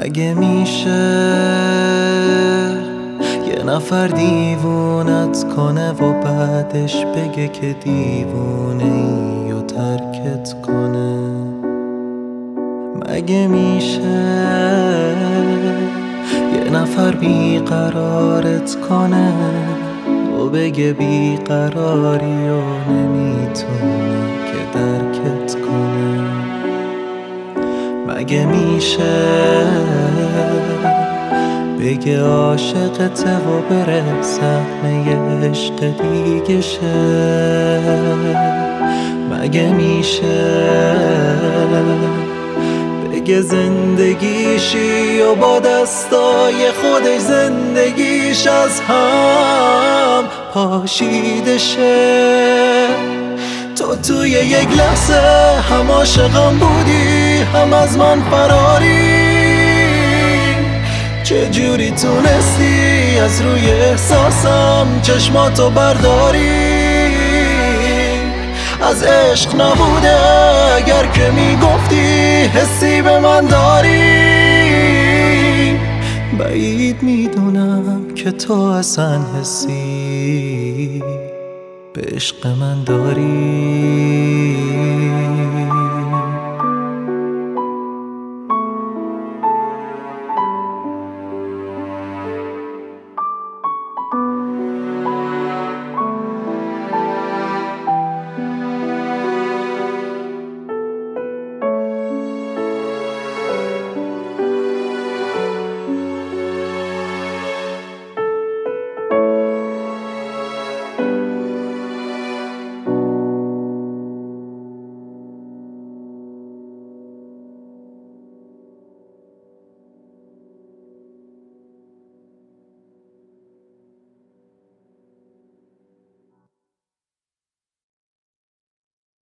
مگه میشه یه نفر دیوونت کنه و بعدش بگه که دیوونه ای و ترکت کنه؟ مگه میشه یه نفر بیقرارت کنه و بگه بیقراری و نمیتونه که درکت کنه؟ مگه میشه بگه عاشقته و بره صحنه عشق دیگه شه؟ مگه میشه بگه زندگیشی و با دستای خودش زندگیش از هم پاشیده شه؟ تو توی یک لحظه هم عاشقم بودی هم از من فراری، چجوری تونستی از روی احساسم چشماتو برداری؟ از عشق نبوده اگر که میگفتی حسی به من داری، بعید میدونم که تو اصلا حسی به عشق من داری.